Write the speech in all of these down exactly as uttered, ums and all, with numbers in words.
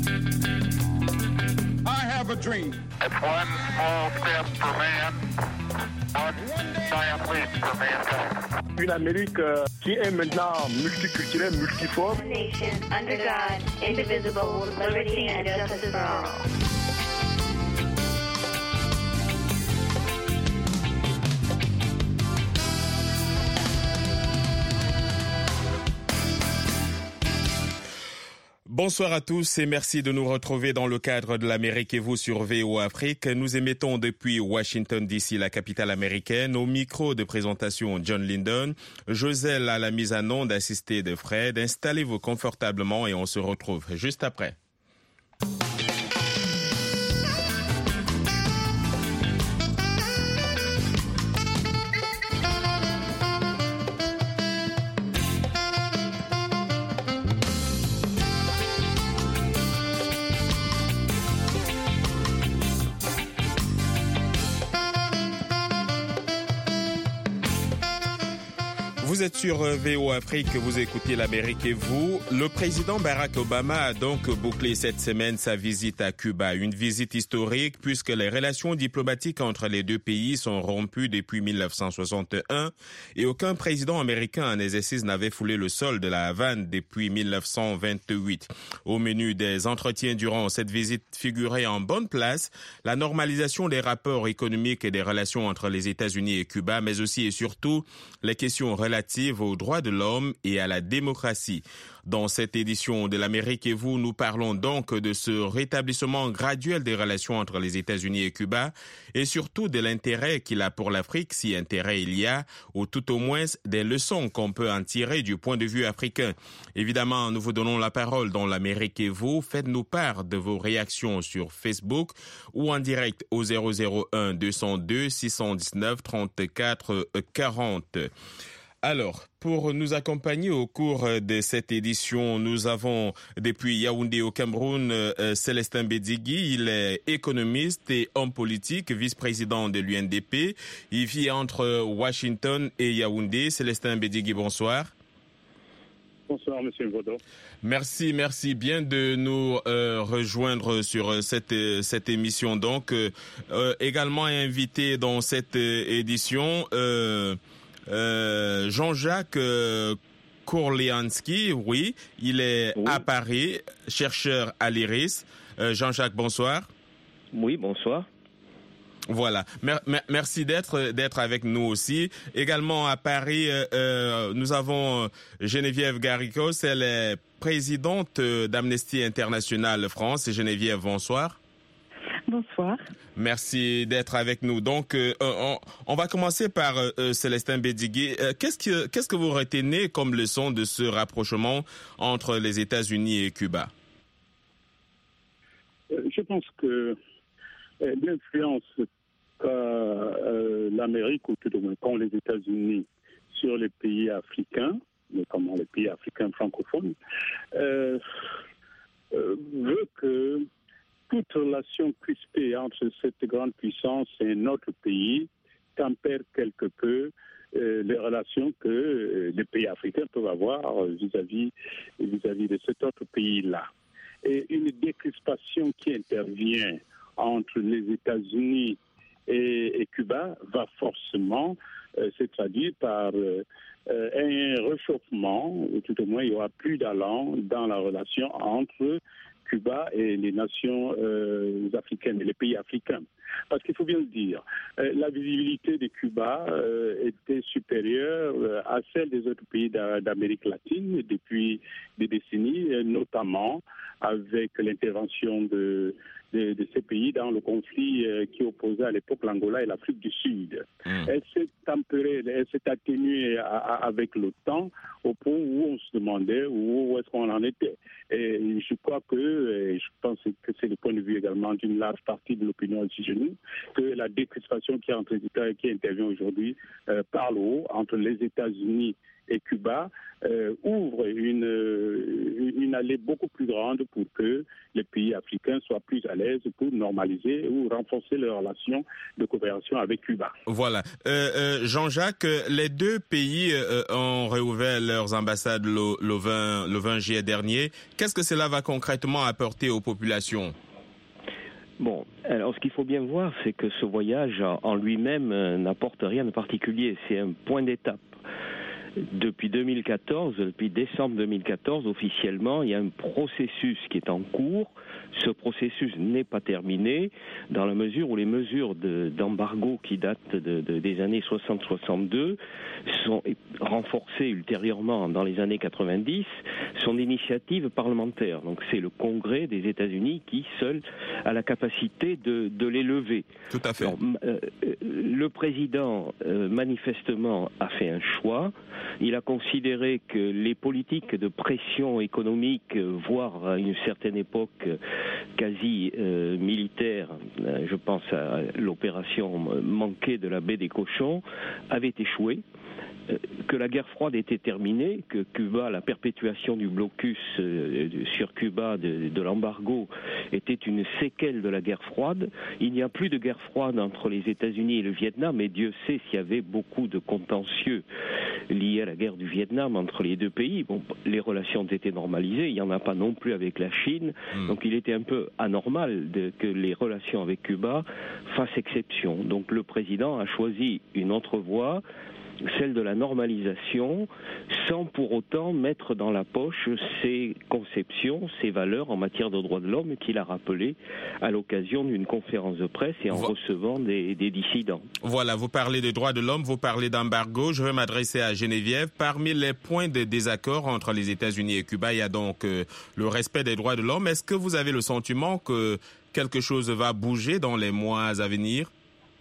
I have a dream. It's one small step for man, one giant leap for mankind. Une Amérique euh, qui est maintenant multiculturelle, multiforme. Nation under God, indivisible, with liberty and justice for all. Bonsoir à tous et merci de nous retrouver dans le cadre de l'Amérique et vous sur V O Afrique. Nous émettons depuis Washington D C, la capitale américaine. Au micro de présentation John Linden, Joselle à la mise en onde assistée de Fred. Installez-vous confortablement et on se retrouve juste après. Vous êtes sur V O Afrique, vous écoutez l'Amérique et vous. Le président Barack Obama a donc bouclé cette semaine sa visite à Cuba. Une visite historique puisque les relations diplomatiques entre les deux pays sont rompues depuis mille neuf cent soixante et un et aucun président américain en exercice n'avait foulé le sol de la Havane depuis mille neuf cent vingt-huit. Au menu des entretiens durant cette visite figurait en bonne place la normalisation des rapports économiques et des relations entre les États-Unis et Cuba, mais aussi et surtout les questions relatives aux droits de l'homme et à la démocratie. Dans cette édition de l'Amérique et vous, nous parlons donc de ce rétablissement graduel des relations entre les États-Unis et Cuba et surtout de l'intérêt qu'il a pour l'Afrique, si intérêt il y a, ou tout au moins des leçons qu'on peut en tirer du point de vue africain. Évidemment, nous vous donnons la parole dans l'Amérique et vous. Faites-nous part de vos réactions sur Facebook ou en direct au zéro zéro un deux zéro deux six un neuf trente-quatre quarante. Alors, pour nous accompagner au cours de cette édition, nous avons depuis Yaoundé au Cameroun euh, Célestin Bédigui. Il est économiste et homme politique, vice-président de l'U N D P. Il vit entre Washington et Yaoundé. Célestin Bédigui, bonsoir. Bonsoir, Monsieur Vaudon. Merci, merci bien de nous euh, rejoindre sur cette cette émission. Donc, euh, euh, également invité dans cette édition. Euh, Euh, Jean-Jacques euh, Kourlianski, oui, il est oui. à Paris, chercheur à l'I R I S. Euh, Jean-Jacques, bonsoir. Oui, bonsoir. Voilà, mer- mer- merci d'être d'être avec nous aussi. Également à Paris, euh, nous avons Geneviève Garricos, elle est présidente d'Amnesty International France. Geneviève, bonsoir. Bonsoir. Merci d'être avec nous. Donc, euh, on, on va commencer par euh, Célestin Bédigui. Euh, qu'est-ce que qu'est-ce que vous retenez comme leçon de ce rapprochement entre les États-Unis et Cuba? Euh, je pense que euh, l'influence qu'a euh, l'Amérique, ou tout au moins qu'ont les États-Unis sur les pays africains, notamment les pays africains francophones, euh, euh, veut que toute relation crispée entre cette grande puissance et notre pays tempère quelque peu euh, les relations que euh, les pays africains peuvent avoir vis-à-vis, vis-à-vis de cet autre pays-là. Et une décrispation qui intervient entre les États-Unis et, et Cuba va forcément euh, se traduire par euh, un réchauffement, ou tout au moins il y aura plus d'allant dans la relation entre Cuba et les nations euh, africaines et les pays africains. Parce qu'il faut bien le dire, euh, la visibilité de Cuba euh, était supérieure euh, à celle des autres pays d'a- d'Amérique latine depuis des décennies, euh, notamment avec l'intervention de, de, de ces pays dans le conflit euh, qui opposait à l'époque l'Angola et l'Afrique du Sud. Mmh. Elle s'est tempérée, elle s'est atténuée à, à, avec le temps au point où on se demandait où, où est-ce qu'on en était. Et je crois que, et je pense que c'est le point de vue également d'une large partie de l'opinion aussi chez nous, que la décrispation qui, entre, qui intervient aujourd'hui euh, par le haut entre les États-Unis et Cuba euh, ouvre une, une allée beaucoup plus grande pour que les pays africains soient plus à l'aise pour normaliser ou renforcer leurs relations de coopération avec Cuba. Voilà. Euh, euh, Jean-Jacques, les deux pays euh, ont réouvert leurs ambassades le, le, vingt, le vingt juillet dernier. Qu'est-ce que cela va concrètement apporter aux populations ? Bon, alors ce qu'il faut bien voir, c'est que ce voyage en lui-même euh, n'apporte rien de particulier. C'est un point d'étape. Depuis deux mille quatorze, depuis décembre deux mille quatorze, officiellement, il y a un processus qui est en cours. Ce processus n'est pas terminé dans la mesure où les mesures de, d'embargo qui datent de, de, des années soixante soixante-deux sont renforcées ultérieurement dans les années quatre-vingt-dix, sont d'initiative parlementaire. Donc c'est le Congrès des États-Unis qui seul a la capacité de, de les lever. Tout à fait. Alors, euh, le président euh, manifestement a fait un choix. Il a considéré que les politiques de pression économique, voire à une certaine époque quasi euh, militaire, je pense à l'opération manquée de la baie des Cochons, avaient échoué, que la guerre froide était terminée, que Cuba, la perpétuation du blocus euh, sur Cuba de, de l'embargo était une séquelle de la guerre froide. Il n'y a plus de guerre froide entre les États-Unis et le Vietnam, et Dieu sait s'il y avait beaucoup de contentieux liés à la guerre du Vietnam entre les deux pays. Bon, les relations ont été normalisées, il n'y en a pas non plus avec la Chine, mmh. donc il était un peu anormal de, que les relations avec Cuba fassent exception. Donc le président a choisi une autre voie, celle de la normalisation, sans pour autant mettre dans la poche ses conceptions, ses valeurs en matière de droits de l'homme qu'il a rappelées à l'occasion d'une conférence de presse et en Vo- recevant des, des dissidents. Voilà, vous parlez des droits de l'homme, vous parlez d'embargo. Je vais m'adresser à Geneviève. Parmi les points de désaccord entre les États-Unis et Cuba, il y a donc euh, le respect des droits de l'homme. Est-ce que vous avez le sentiment que quelque chose va bouger dans les mois à venir ?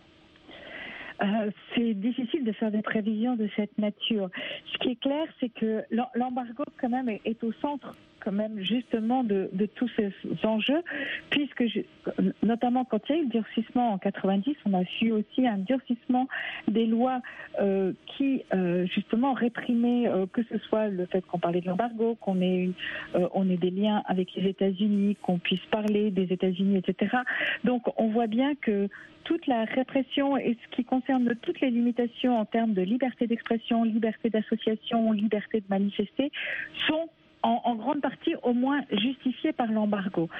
Euh, c'est difficile de faire des prévisions de cette nature. Ce qui est clair, c'est que l'embargo, quand même, est, est au centre, quand même, justement, de, de tous ces enjeux, puisque, je, notamment quand il y a eu le durcissement en quatre-vingt-dix, on a su aussi un durcissement des lois euh, qui, euh, justement, réprimaient, euh, que ce soit le fait qu'on parlait de l'embargo, qu'on ait, une, euh, on ait des liens avec les États-Unis, qu'on puisse parler des États-Unis, et cetera. Donc, on voit bien que toute la répression et ce qui concerne toutes les limitations en termes de liberté d'expression, liberté d'association, liberté de manifester, sont en, en grande partie au moins justifiées par l'embargo.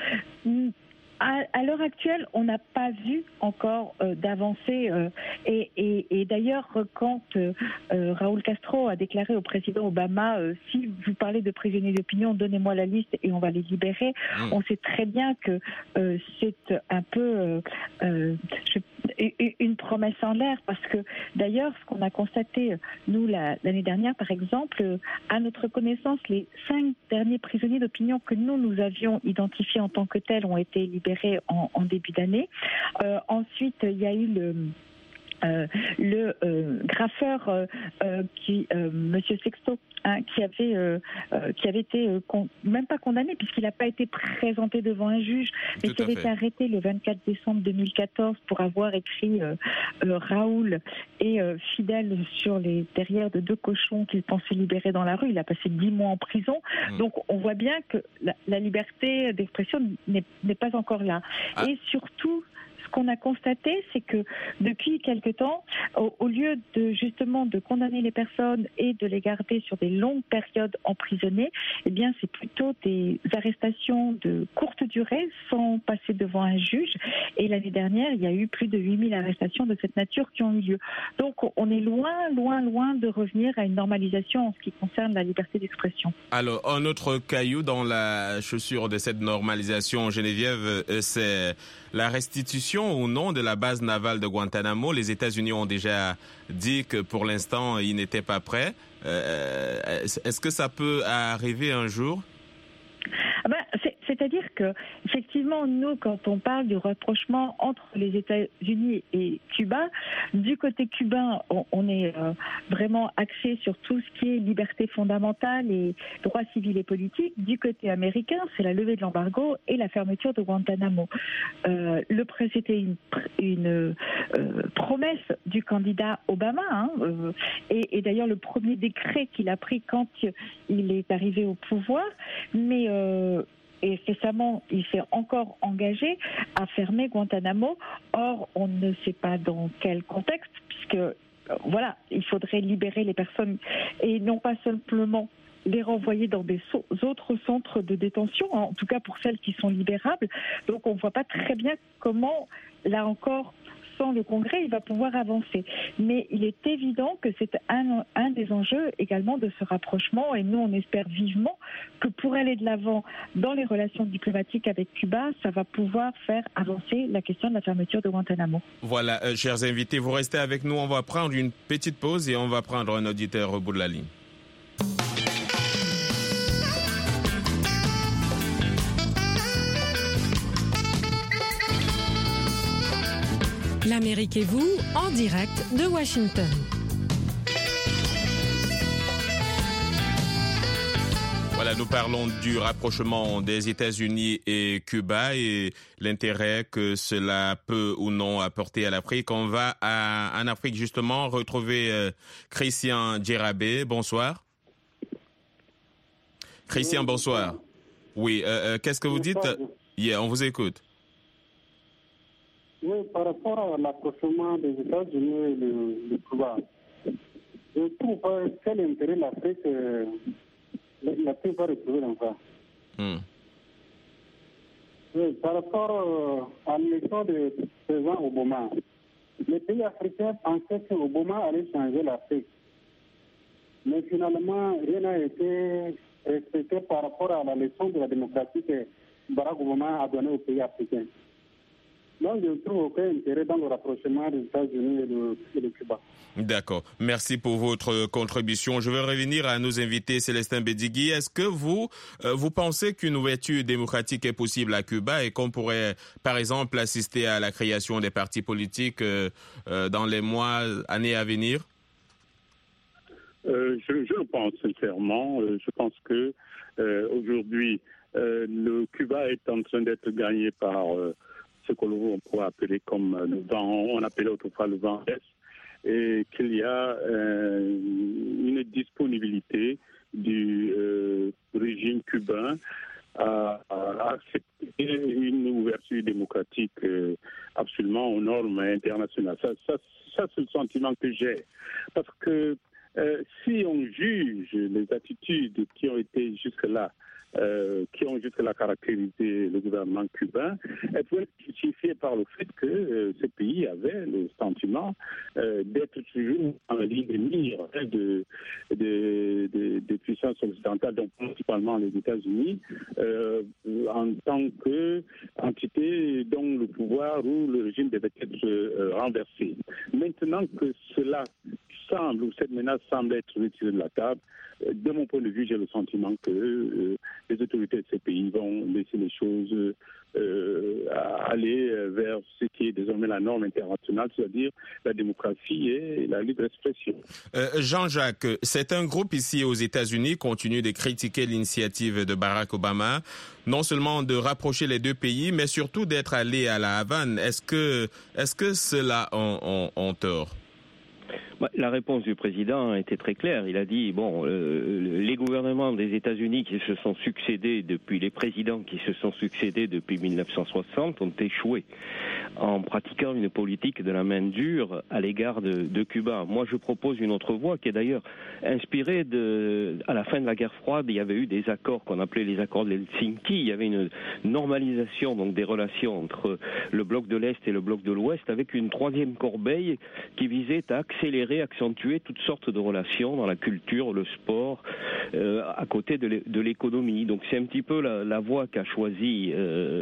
À, à l'heure actuelle, on n'a pas vu encore euh, d'avancée euh, et, et, et d'ailleurs, quand euh, euh, Raúl Castro a déclaré au président Obama euh, « si vous parlez de prisonniers d'opinion, donnez-moi la liste et on va les libérer mmh. », on sait très bien que euh, c'est un peu euh, euh, je, une promesse en l'air, parce que d'ailleurs, ce qu'on a constaté, nous, la, l'année dernière, par exemple, euh, à notre connaissance, les cinq derniers prisonniers d'opinion que nous, nous avions identifiés en tant que tels ont été libérés En, en début d'année. Euh, ensuite, il y a eu le Euh, le euh, graffeur euh, euh, qui euh, Monsieur Sexto hein, qui avait euh, euh, qui avait été euh, con, même pas condamné puisqu'il n'a pas été présenté devant un juge, mais Tout qui avait fait. été arrêté le vingt-quatre décembre deux mille quatorze pour avoir écrit euh, euh, Raoul et euh, Fidèle sur les derrières de deux cochons qu'il pensait libérer dans la rue. Il a passé dix mois en prison. Mmh. Donc on voit bien que la, la liberté d'expression n'est, n'est pas encore là. Ah. Et surtout, ce qu'on a constaté, c'est que depuis quelque temps, au, au lieu de justement de condamner les personnes et de les garder sur des longues périodes emprisonnées, eh bien c'est plutôt des arrestations de courte durée sans passer devant un juge. Et l'année dernière, il y a eu plus de huit mille arrestations de cette nature qui ont eu lieu. Donc on est loin, loin, loin de revenir à une normalisation en ce qui concerne la liberté d'expression. Alors, un autre caillou dans la chaussure de cette normalisation, Geneviève, c'est la restitution ou non de la base navale de Guantanamo. Les États-Unis ont déjà dit que pour l'instant, ils n'étaient pas prêts. Euh, est-ce que ça peut arriver un jour? Ah ben, c'est, c'est c'est-à-dire que, effectivement, nous, quand on parle du rapprochement entre les États-Unis et Cuba, du côté cubain, on, on est euh, vraiment axé sur tout ce qui est liberté fondamentale et droits civils et politiques. Du côté américain, c'est la levée de l'embargo et la fermeture de Guantanamo. Euh, le c'était une, une euh, promesse du candidat Obama, hein, euh, et, et d'ailleurs le premier décret qu'il a pris quand il est arrivé au pouvoir, mais euh, et récemment, il s'est encore engagé à fermer Guantanamo. Or, on ne sait pas dans quel contexte, puisque euh, voilà, il faudrait libérer les personnes et non pas simplement les renvoyer dans des so- autres centres de détention, hein, en tout cas pour celles qui sont libérables. Donc on ne voit pas très bien comment, là encore, sans le Congrès, il va pouvoir avancer. Mais il est évident que c'est un, un des enjeux également de ce rapprochement, et nous on espère vivement que pour aller de l'avant dans les relations diplomatiques avec Cuba, ça va pouvoir faire avancer la question de la fermeture de Guantanamo. Voilà, euh, chers invités, vous restez avec nous, on va prendre une petite pause et on va prendre un auditeur au bout de la ligne. L'Amérique et vous, en direct de Washington. Voilà, nous parlons du rapprochement des États-Unis et Cuba et l'intérêt que cela peut ou non apporter à l'Afrique. On va à, en Afrique justement retrouver euh, Christian Djérabé. Bonsoir. Christian, bonsoir. Oui, euh, euh, qu'est-ce que vous dites? Yeah, on vous écoute. Oui, par rapport à l'approchement des États-Unis et de Cuba, je trouve pas quel intérêt l'Afrique euh, l'Afrique va retrouver dans ça. Mm. Oui, par rapport euh, à l'élection du président Obama, les pays africains pensaient que Obama allait changer l'Afrique. Mais finalement, rien n'a été respecté par rapport à la leçon de la démocratie que Barack Obama a donnée aux pays africains. Donc, je ne trouve aucun intérêt dans le rapprochement des États-Unis et de, et de Cuba. D'accord. Merci pour votre contribution. Je vais revenir à nos invités, Célestin Bédigui. Est-ce que vous, euh, vous pensez qu'une ouverture démocratique est possible à Cuba et qu'on pourrait, par exemple, assister à la création des partis politiques euh, euh, dans les mois, années à venir? euh, je, je le pense sincèrement. Euh, je pense que euh, aujourd'hui, euh, le Cuba est en train d'être gagné par euh, ce que l'on pourrait appeler comme le vent, on appelait autrefois le vent est, et qu'il y a euh, une disponibilité du euh, régime cubain à, à accepter une ouverture démocratique euh, absolument aux normes internationales. Ça, ça, ça c'est le sentiment que j'ai. Parce que euh, si on juge les attitudes qui ont été jusque-là, Euh, qui ont jusque-là caractérisé le gouvernement cubain, elles peuvent être justifiées par le fait que euh, ce pays avait le sentiment euh, d'être toujours en ligne de mire hein, de, de, de, de puissances occidentales, donc principalement les États-Unis, euh, en tant qu'entité dont le pouvoir ou le régime devait être euh, renversé. Maintenant que cela semble, ou cette menace semble être retirée de la table, de mon point de vue, j'ai le sentiment que euh, les autorités de ces pays vont laisser les choses euh, aller vers ce qui est désormais la norme internationale, c'est-à-dire la démocratie et la libre expression. Euh, Jean-Jacques, c'est un groupe ici aux États-Unis continue de critiquer l'initiative de Barack Obama, non seulement de rapprocher les deux pays, mais surtout d'être allé à la Havane. Est-ce que, est-ce que cela ont, ont, ont tort? La réponse du président était très claire. Il a dit, bon, euh, les gouvernements des États-Unis qui se sont succédés depuis, les présidents qui se sont succédés depuis mille neuf cent soixante ont échoué en pratiquant une politique de la main dure à l'égard de, de Cuba. Moi, je propose une autre voie qui est d'ailleurs inspirée de, à la fin de la guerre froide, il y avait eu des accords qu'on appelait les accords de Helsinki. Il y avait une normalisation donc des relations entre le bloc de l'Est et le bloc de l'Ouest avec une troisième corbeille qui visait à accélérer, accentuer toutes sortes de relations dans la culture, le sport, euh, à côté de l'économie. Donc c'est un petit peu la, la voie qu'a choisi euh,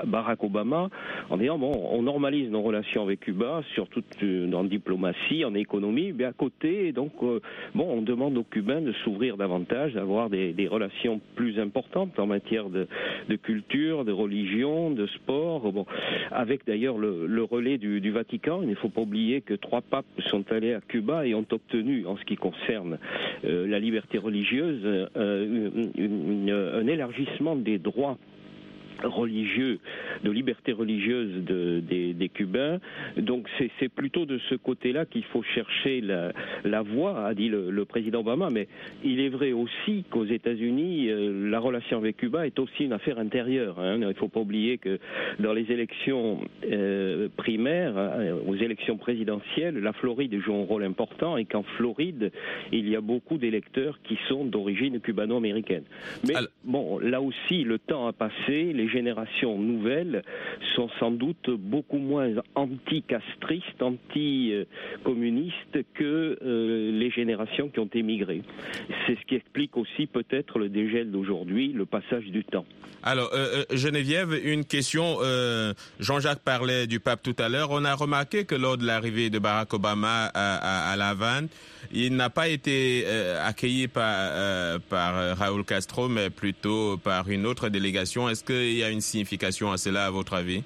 Barack Obama en disant bon, on normalise nos relations avec Cuba, surtout en diplomatie, en économie, mais à côté, donc euh, bon, on demande aux Cubains de s'ouvrir davantage, d'avoir des, des relations plus importantes en matière de, de culture, de religion, de sport. Bon, avec d'ailleurs le, le relais du, du Vatican, il ne faut pas oublier que trois papes sont allés à Cuba et ont obtenu, en ce qui concerne euh, la liberté religieuse, euh, une, une, un élargissement des droits religieux, de liberté religieuse de, des, des Cubains. Donc c'est, c'est plutôt de ce côté-là qu'il faut chercher la, la voie, a dit le, le président Obama. Mais il est vrai aussi qu'aux États-Unis, euh, la relation avec Cuba est aussi une affaire intérieure. Hein. Il ne faut pas oublier que dans les élections euh, primaires, hein, aux élections présidentielles, la Floride joue un rôle important et qu'en Floride, il y a beaucoup d'électeurs qui sont d'origine cubano-américaine. Mais Alors... bon, là aussi, le temps a passé, les générations nouvelles sont sans doute beaucoup moins anti-castristes, anti-communistes que euh, les générations qui ont émigré. C'est ce qui explique aussi peut-être le dégel d'aujourd'hui, le passage du temps. Alors, euh, Geneviève, une question. Euh, Jean-Jacques parlait du pape tout à l'heure. On a remarqué que lors de l'arrivée de Barack Obama à, à, à La Havane, il n'a pas été euh, accueilli par, euh, par Raúl Castro, mais plutôt par une autre délégation. Est-ce qu'il y a une signification à cela, à votre avis?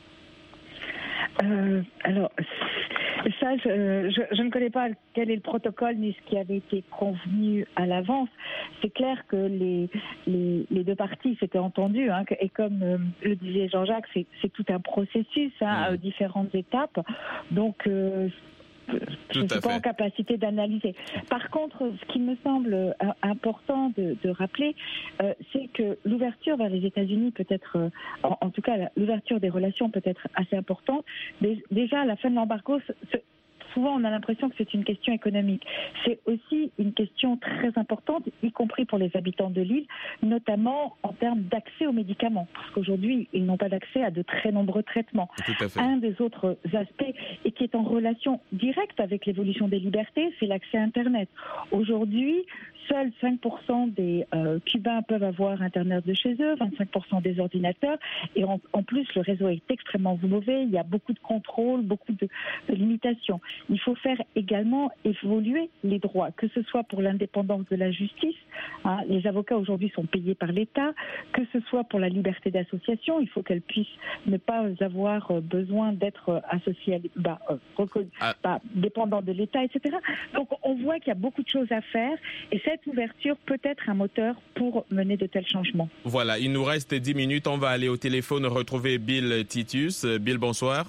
euh, Alors, ça, je, je, je ne connais pas quel est le protocole ni ce qui avait été convenu à l'avance. C'est clair que les, les, les deux parties s'étaient entendues, hein, et comme euh, le disait Jean-Jacques, c'est, c'est tout un processus, hein, mmh. à différentes étapes. Donc, euh, je ne suis pas en capacité d'analyser. Par contre, ce qui me semble important de, de rappeler, euh, c'est que l'ouverture vers les États-Unis peut être, euh, en, en tout cas, l'ouverture des relations peut être assez importante. Déjà, à la fin de l'embargo, ce, souvent on a l'impression que c'est une question économique. C'est aussi une question très importante, y compris pour les habitants de l'île, notamment en termes d'accès aux médicaments, parce qu'aujourd'hui, ils n'ont pas d'accès à de très nombreux traitements. Un des autres aspects, et qui est en relation directe avec l'évolution des libertés, c'est l'accès à Internet. Aujourd'hui, seuls cinq pour cent des euh, Cubains peuvent avoir Internet de chez eux, vingt-cinq pour cent des ordinateurs, et en, en plus, le réseau est extrêmement mauvais, il y a beaucoup de contrôles, beaucoup de, de limitations. Il faut faire également évoluer les droits, que ce soit pour l'indépendance de la justice, hein, les avocats aujourd'hui sont payés par l'État, que ce soit pour la liberté d'association, il faut qu'elles puissent ne pas avoir besoin d'être associées, bah, euh, recon... ah. bah, dépendants de l'État, et cetera. Donc on voit qu'il y a beaucoup de choses à faire, et cette ouverture peut être un moteur pour mener de tels changements. Voilà, il nous reste dix minutes, on va aller au téléphone retrouver Bill Titus. Bill, bonsoir.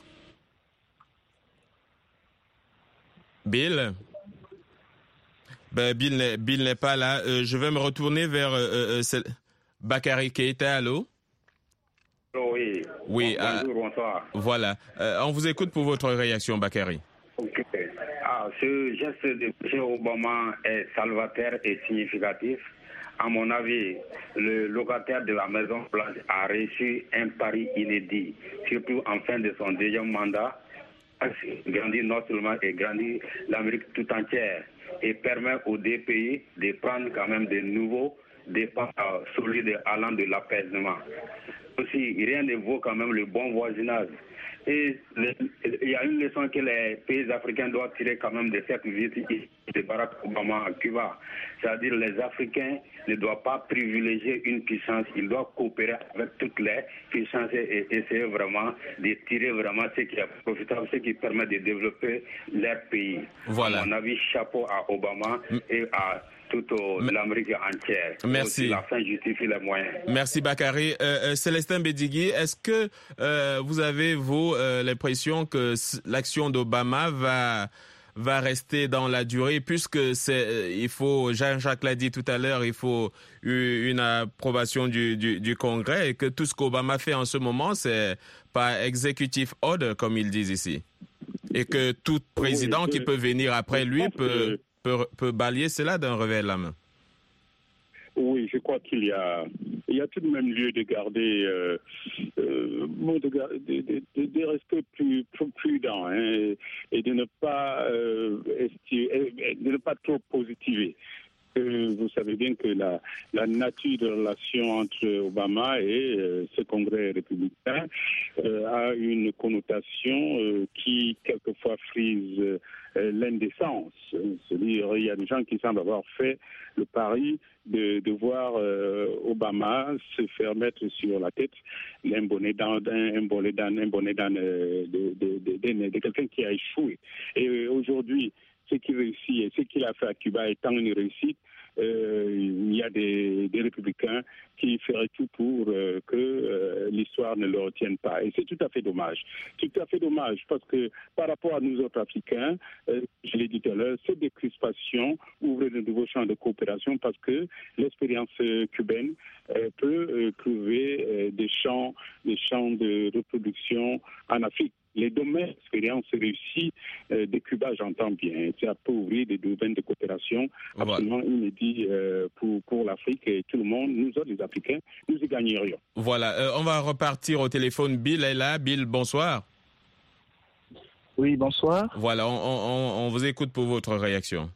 Bill ben, Bill, n'est, Bill n'est pas là. Euh, je vais me retourner vers euh, euh, Bakary Keïta, allô? Oui. Oui. Bonjour, euh, bonsoir. Voilà. Euh, on vous écoute pour votre réaction, Bakary. Okay. Ah, ce geste de M. Obama est salvateur et significatif. À mon avis, le locataire de la Maison Blanche a reçu un pari inédit, surtout en fin de son deuxième mandat. Grandit non seulement et grandit l'Amérique tout entière et permet aux deux pays de prendre quand même de nouveaux départs solides allant de l'apaisement. Aussi, rien ne vaut quand même le bon voisinage. Et le, il y a une leçon que les pays africains doivent tirer quand même de cette visite de Barack Obama à Cuba. C'est-à-dire les Africains ne doivent pas privilégier une puissance, ils doivent coopérer avec toutes les puissances et essayer vraiment de tirer vraiment ce qui est profitable, ce qui permet de développer leur pays. Voilà. À mon avis, chapeau à Obama mm. et à toute l'Amérique entière. Merci. La fin justifie les moyens. Merci Bakary. Euh, euh, Célestin Bédigui, est-ce que euh, vous avez, vous, euh, l'impression que l'action d'Obama va va rester dans la durée, puisque c'est, il faut, Jean-Jacques l'a dit tout à l'heure, il faut une approbation du, du, du Congrès, et que tout ce qu'Obama fait en ce moment, c'est par executive order, comme ils disent ici, et que tout président oui, qui peut venir après lui peut, peut, peut balayer cela d'un revers de la main. Oui, je crois qu'il y a, il y a tout de même lieu de garder, euh, euh, bon, de, de, de, de rester plus, plus prudent, hein, et de ne pas, euh, esti, de ne pas trop positiver. Euh, vous savez bien que la, la nature de relation entre Obama et euh, ce Congrès républicain euh, a une connotation euh, qui quelquefois frise euh, l'indécence. C'est-à-dire, il y a des gens qui semblent avoir fait le pari de, de voir euh, Obama se faire mettre sur la tête un bonnet d'âne, un bonnet d'âne, un bonnet d'âne euh, de, de, de, de, de quelqu'un qui a échoué. Et euh, aujourd'hui, ce qu'il réussit et ce qu'il a fait à Cuba étant une réussite, euh, il y a des, des républicains qui feraient tout pour euh, que euh, l'histoire ne le retienne pas. Et c'est tout à fait dommage. C'est tout à fait dommage parce que par rapport à nous autres Africains, euh, je l'ai dit tout à l'heure, cette décrispation ouvre de nouveaux champs de coopération parce que l'expérience euh, cubaine euh, peut euh, trouver euh, des champs, des champs de reproduction en Afrique. Les domaines d'expérience réussis euh, de Cuba, j'entends bien, ça peut ouvrir des domaines de coopération absolument voilà. inédits euh, pour, pour l'Afrique et tout le monde. Nous autres, les Africains, nous y gagnerions. Voilà, euh, on va repartir au téléphone. Bill est là. Bill, bonsoir. Oui, bonsoir. Voilà, on, on, on vous écoute pour votre réaction.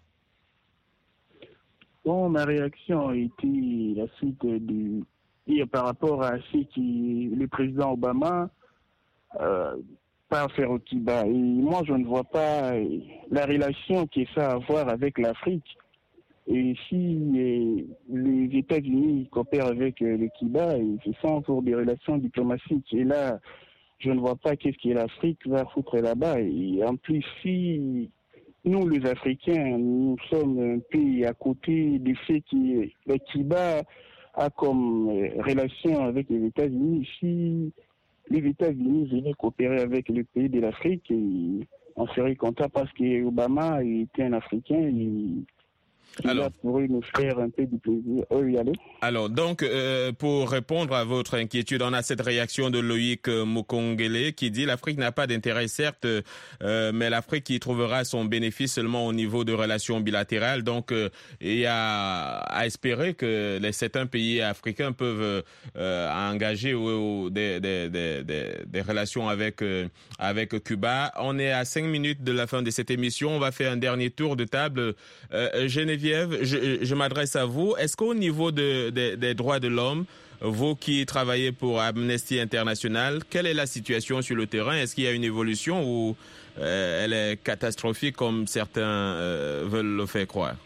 Bon, ma réaction a été la suite du dire par rapport à ce que le président Obama euh, pas faire au Cuba. Et moi, je ne vois pas la relation que ça a à voir avec l'Afrique. Et si eh, les États-Unis coopèrent avec eh, le Cuba, et ce sont pour des relations diplomatiques. Et là, je ne vois pas qu'est-ce que l'Afrique va foutre là-bas. Et en plus, si nous, les Africains, nous sommes un peu à côté du fait que le Cuba a comme eh, relation avec les États-Unis, si les États-Unis venaient coopérer avec les pays de l'Afrique, et on serait content parce que Obama était un Africain et alors, pourrait nous faire un peu du plaisir. Oh, y aller. Alors, donc, euh, pour répondre à votre inquiétude, on a cette réaction de Loïc Mokongele qui dit l'Afrique n'a pas d'intérêt, certes, euh, mais l'Afrique qui trouvera son bénéfice seulement au niveau de relations bilatérales. Donc, euh, il y a à espérer que les certains pays africains peuvent euh, engager ou, ou des, des, des, des, des relations avec, euh, avec Cuba. On est à cinq minutes de la fin de cette émission. On va faire un dernier tour de table. Euh, Geneviève, Je, je m'adresse à vous. Est-ce qu'au niveau de, de, des droits de l'homme, vous qui travaillez pour Amnesty International, quelle est la situation sur le terrain? Est-ce qu'il y a une évolution ou euh, elle est catastrophique comme certains euh, veulent le faire croire?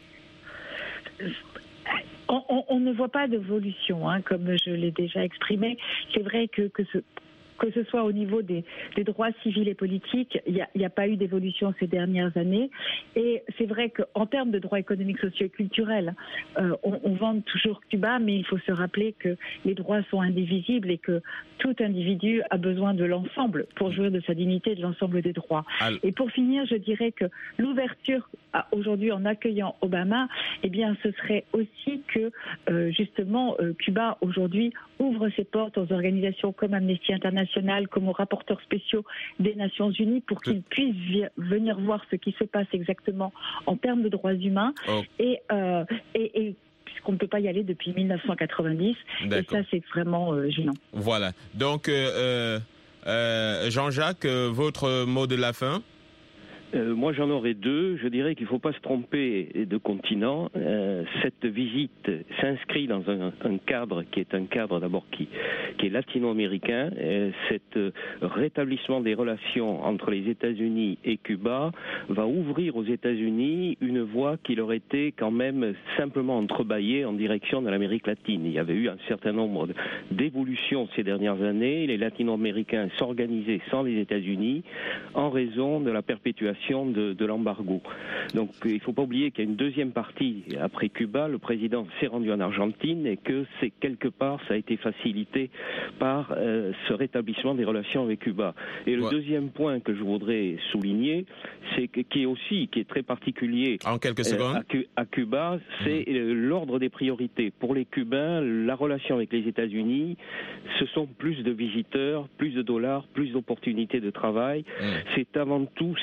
On, on, on ne voit pas d'évolution, hein, comme je l'ai déjà exprimé. C'est vrai que, que ce... que ce soit au niveau des, des droits civils et politiques, il n'y a, a pas eu d'évolution ces dernières années. Et c'est vrai qu'en termes de droits économiques, sociaux et culturels, euh, on, on vante toujours Cuba, mais il faut se rappeler que les droits sont indivisibles et que tout individu a besoin de l'ensemble pour jouir de sa dignité et de l'ensemble des droits. Alors... Et pour finir, je dirais que l'ouverture aujourd'hui en accueillant Obama, eh bien, ce serait aussi que euh, justement euh, Cuba aujourd'hui ouvre ses portes aux organisations comme Amnesty International, comme aux rapporteurs spéciaux des Nations Unies pour qu'ils puissent vi- venir voir ce qui se passe exactement en termes de droits humains oh. et, euh, et, et puisqu'on ne peut pas y aller depuis mille neuf cent quatre-vingt-dix. D'accord. Et ça, c'est vraiment euh, gênant. Voilà. Donc, euh, euh, Jean-Jacques, votre mot de la fin? Euh, moi, j'en aurais deux. Je dirais qu'il ne faut pas se tromper de continent. Euh, cette visite s'inscrit dans un, un cadre qui est un cadre d'abord qui, qui est latino-américain. Euh, cet rétablissement des relations entre les États-Unis et Cuba va ouvrir aux États-Unis une voie qui leur était quand même simplement entrebâillée en direction de l'Amérique latine. Il y avait eu un certain nombre d'évolutions ces dernières années. Les latino-américains s'organisaient sans les États-Unis en raison de la perpétuation De, de l'embargo. Donc il ne faut pas oublier qu'il y a une deuxième partie après Cuba. Le président s'est rendu en Argentine et que c'est quelque part ça a été facilité par euh, ce rétablissement des relations avec Cuba. Et le ouais. deuxième point que je voudrais souligner, c'est que, qui est aussi qui est très particulier en quelques secondes euh, à, à Cuba, c'est mmh. l'ordre des priorités. Pour les Cubains, la relation avec les États-Unis, ce sont plus de visiteurs, plus de dollars, plus d'opportunités de travail. Mmh. C'est avant tout ça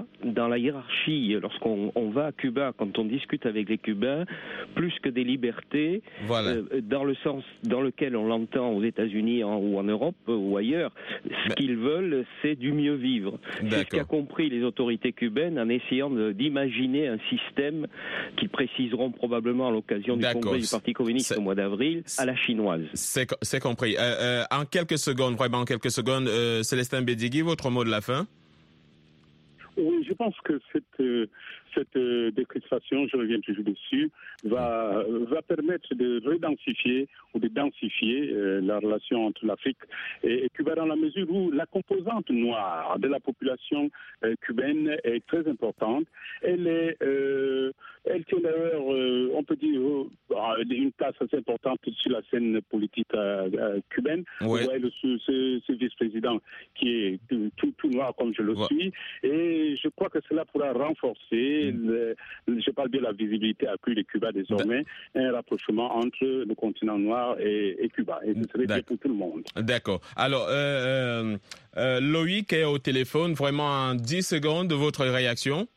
dans la hiérarchie, lorsqu'on on va à Cuba, quand on discute avec les Cubains, plus que des libertés, voilà. euh, dans le sens dans lequel on l'entend aux États-Unis en, ou en Europe euh, ou ailleurs, ce Mais... qu'ils veulent, c'est du mieux vivre. D'accord. C'est ce qu'a compris les autorités cubaines en essayant de, d'imaginer un système qu'ils préciseront probablement à l'occasion du D'accord. congrès du Parti communiste c'est... au mois d'avril à la chinoise. C'est, c'est compris. Euh, euh, en quelques secondes, vraiment en quelques secondes, euh, Célestin Bédigui, votre mot de la fin? Oui, je pense que cette, euh, cette euh, décrispation, je reviens toujours dessus, va, va permettre de redensifier ou de densifier euh, la relation entre l'Afrique et, et Cuba, dans la mesure où la composante noire de la population euh, cubaine est très importante. Elle est, euh, elle tient d'ailleurs, euh, on peut dire, euh, une place assez importante sur la scène politique euh, euh, cubaine. Ouais. Vous voyez le, ce, ce, ce vice-président qui est tout, tout, tout noir comme je le ouais. suis, et je crois que cela pourra renforcer, mmh. le, je parle bien de la visibilité accrue de Cuba désormais, D- un rapprochement entre le continent noir et, et Cuba. Et ce serait bien pour tout le monde. D'accord. Alors, euh, euh, Loïc est au téléphone, vraiment en dix secondes de votre réaction.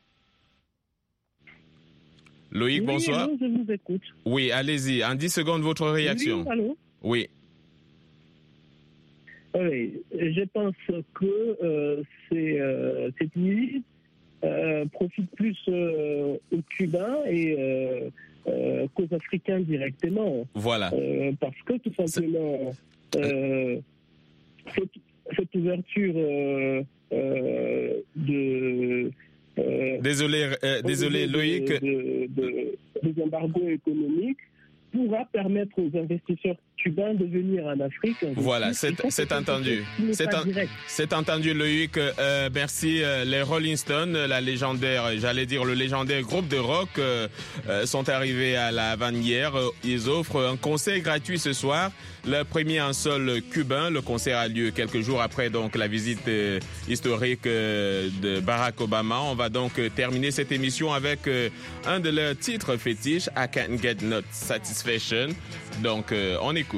Loïc, oui, bonsoir. Allô, je vous écoute. Oui, allez-y, en dix secondes votre réaction. Oui, allô? Oui. Oui, je pense que euh, c'est, euh, cette nuit euh, profite plus euh, aux Cubains et euh, euh, qu'aux Africains directement. Voilà. Euh, parce que tout simplement, euh, cette, cette ouverture euh, euh, de... Euh, désolé, euh, désolé de, Loïc. De, de, de, des embargos économiques pourra permettre aux investisseurs cubains de venir en Afrique. Voilà, c'est, c'est entendu. C'est, en, c'est entendu, Loïc. Euh, merci. Les Rolling Stones, la légendaire, j'allais dire le légendaire groupe de rock, euh, sont arrivés à la Havane hier. Ils offrent un concert gratuit ce soir. Le premier en sol cubain. Le concert a lieu quelques jours après donc la visite euh, historique euh, de Barack Obama. On va donc euh, terminer cette émission avec euh, un de leurs titres fétiches, I Can't Get No Satisfaction. Donc, euh, on écoute.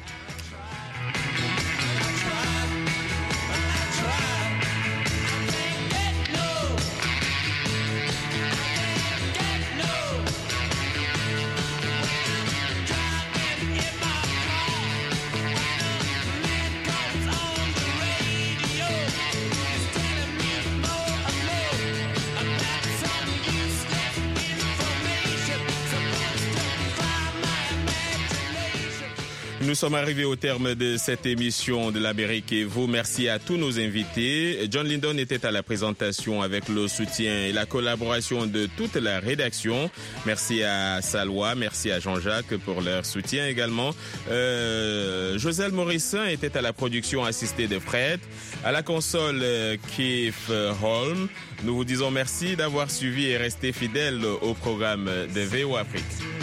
Nous sommes arrivés au terme de cette émission de l'Amérique et vous. Merci à tous nos invités. John Lindon était à la présentation avec le soutien et la collaboration de toute la rédaction. Merci à Salwa, merci à Jean-Jacques pour leur soutien également. Euh, Joselle Morissin était à la production assistée de Fred. À la console, euh, Keith Holm. Nous vous disons merci d'avoir suivi et resté fidèles au programme de V O Afrique.